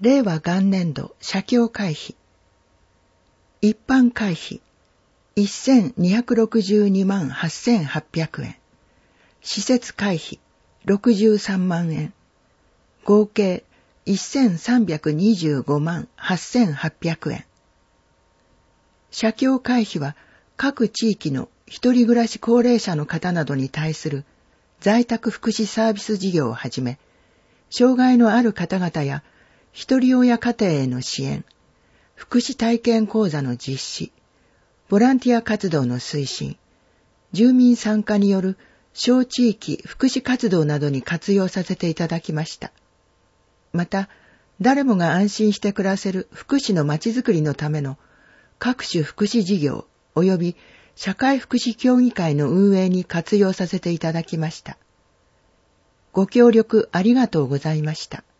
令和元年度社協会費。一般会費1262万8800円。施設会費63万円。合計1325万8800円。社協会費は各地域の一人暮らし高齢者の方などに対する在宅福祉サービス事業をはじめ、障害のある方々や一人親家庭への支援、福祉体験講座の実施、ボランティア活動の推進、住民参加による小地域福祉活動などに活用させていただきました。また、誰もが安心して暮らせる福祉のまちづくりのための各種福祉事業及び社会福祉協議会の運営に活用させていただきました。ご協力ありがとうございました。